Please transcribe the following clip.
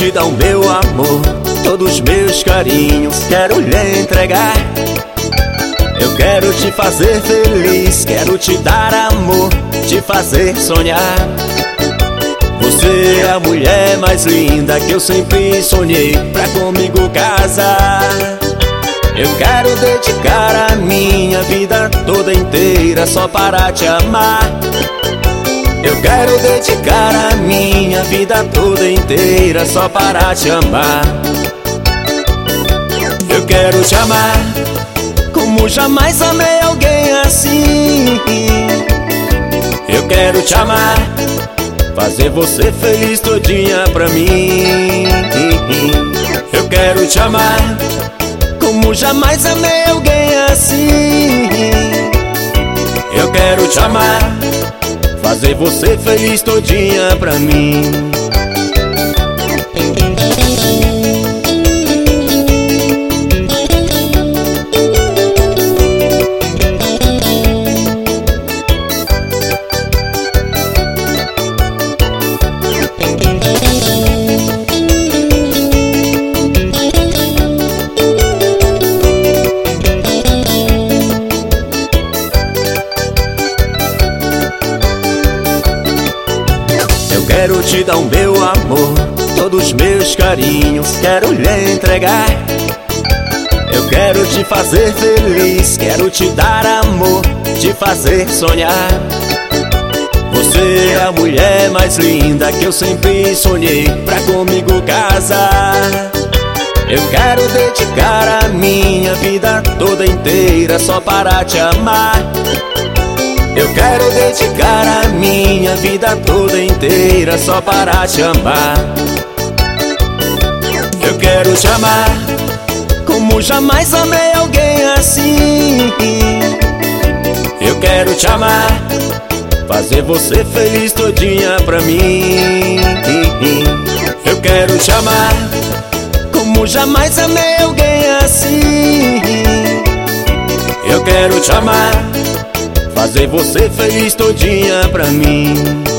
te dar o meu amor, todos os meus carinhos, quero lhe entregar. Eu quero te fazer feliz, quero te dar amor, te fazer sonhar. Você é a mulher mais linda que eu sempre sonhei pra comigo casar. Eu quero dedicar a minha vida toda inteira só para te amar. Eu quero dedicar a minha vida toda inteira só para te amar. Eu quero te amar como jamais amei alguém assim. Eu quero te amar, fazer você feliz todinha pra mim. Eu quero te amar como jamais amei alguém assim. Eu quero te amar, fazer você feliz todinha pra mim. Quero te dar o meu amor, todos os meus carinhos, quero lhe entregar. Eu quero te fazer feliz, quero te dar amor, te fazer sonhar. Você é a mulher mais linda que eu sempre sonhei pra comigo casar. Eu quero dedicar a minha vida toda inteira só para te amar. Eu quero dedicar a minha vida toda inteira só para te amar. Eu quero te amar como jamais amei alguém assim. Eu quero te amar, fazer você feliz todinha pra mim. Eu quero te amar como jamais amei alguém assim. Eu quero te amar, fazer você feliz todinha pra mim.